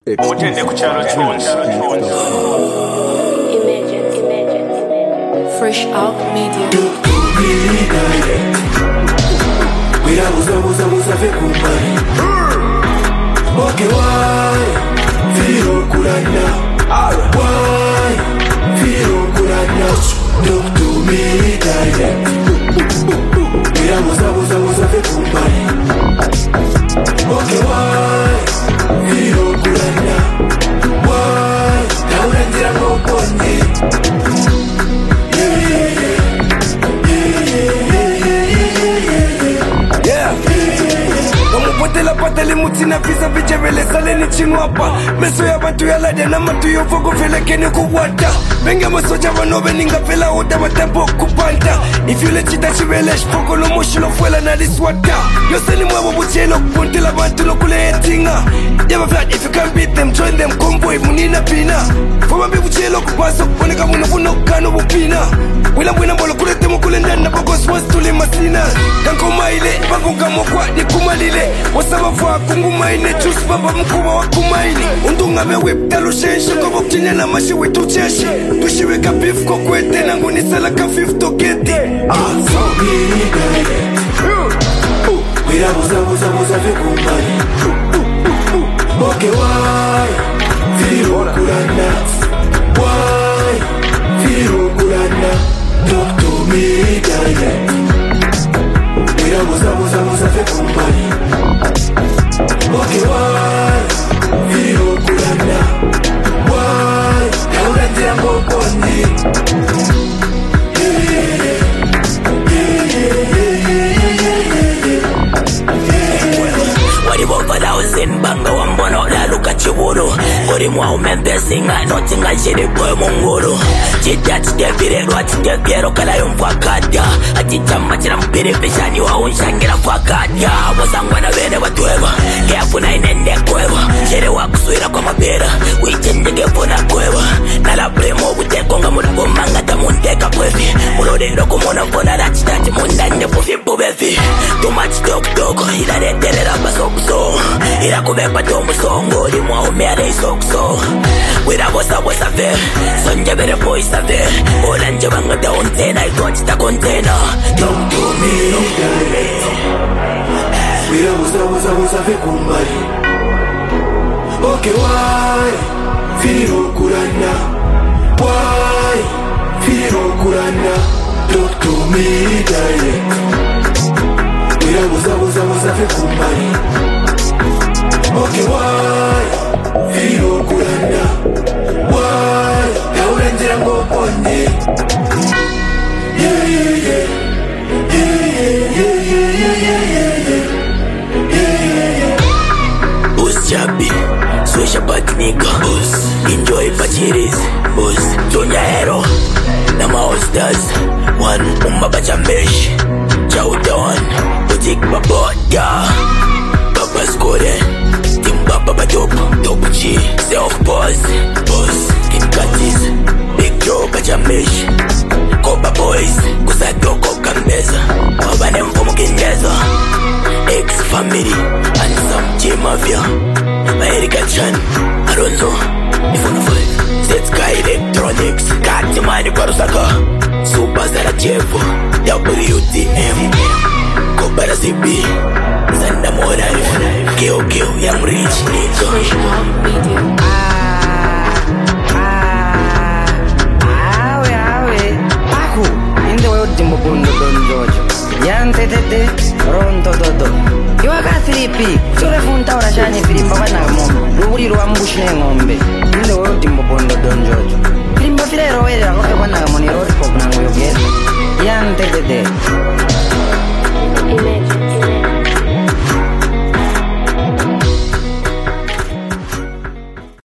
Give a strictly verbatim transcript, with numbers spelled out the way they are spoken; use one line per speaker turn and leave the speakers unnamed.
Utende kuchalo chonzi.
Imagine, imagine, imagine. Fresh Out Media.
Mira buza buza buza fe kumbari. Okay why? Firo kurana. Why? Firo kurana. Talk to me direct. Mira buza buza buza fe kumbari. Okay why? Firo kurana. Why? Taura ndira moponi. Yeah yeah yeah. Potela patele mutina visa vijevele sale ni chinwapa meso ya bantu ya lade na matu yofogo vele kene kuwata benga masoja vanobe ninga vela oda watempo kupanta if you let chita chivele shpoko lo moshilo fuela na liswata yose ni mwabo buchelo kupontela bantu lo kule etinga yaba flat if you can't beat them join them convoy munina pina foma bi buchelo kupaso kuponeka muna funo kano bupina wila mwina mbolo kule temo kule ndani na boko swaz tuli masina kanko maile bango kamo kwa ni kumalile wasaba fwa kungumaine chus baba mkubwa wa kumaini undunga me whip talo shenshi kobo kinya na mashi wetu cheshi tushiwe ka beef ko kwete na nguni sala ka fifth to geti ah so many guys mira buza buza buza fe kumbari okay why firo kurana why firo kurana talk to me direct mira buza buza buza fe kumbari okay why firo kurana why taura ndira moponi yeah yeah yeah
Wadi boba thousand banga wambono la luka chiburu Ori mwa umembe singa noti nga jiri boy munguru Chida chide vire rwa chide viero kala yumfakada Ati chama chira mpiri vishani wa unshangira fakada Wasangwa na vene watueva Keafuna inende kweva Jere wakusuira kwa mabera Wichende kefuna kweva Nala primo utekonga muna kumanga tamunteka kwefi Mulodero kumuna mfona rachitati mundande pufi pubefi Too much talk talk Ila reterera basokso Ila kuvepa tomu songo Limwa umeare isokso Wira bosa bosa ve Sonja vere boisa ve Ola nje banga da ontena Itoachita kontena Talk to me
Wira bosa bosa bosa ve kumbari Okay why Firo kurana Why Firo kurana Talk to me direct Wira bosa bosa bosa ve kumbari Okay why Firo kurana Why Taura ndira moponi Yeah yeah yeah Yeah yeah yeah yeah yeah yeah yeah
Boost Chabi Swisha party nigga Boost Enjoy pachiris Boost Tonya Hero Nama All Stars One Umba Bachambesh Chowdown Boutique Baboda Baba Skore Timba Baba Dope Dope G Self Boss Boss Kim Katis Big Joe Bachambesh Koba Boys Kusadoko Kambeza Wabane mfumu Kindeza X-Family Handsome J-Mafia Maerika Chan Alonso Ifuna five Z-Sky Electronics Kati Mani Parusaka Super Sarajevo W T M Kobara C B Zanda Moraif Keo Keo Young Rich Nigga
Fresh Out Media.
Awe awe Paku Inde wewe timbo bundo don jojo Yante tete Ronto dodo Iwa ka thiripi Sure funta ora shani firimba wana ngombe Ruburi ruwa mbushine ngombe Inde wewe timbo bundo don jojo Firimba file rowe Rakoke wana ngamoni rori pop nangu yogeza Yante tete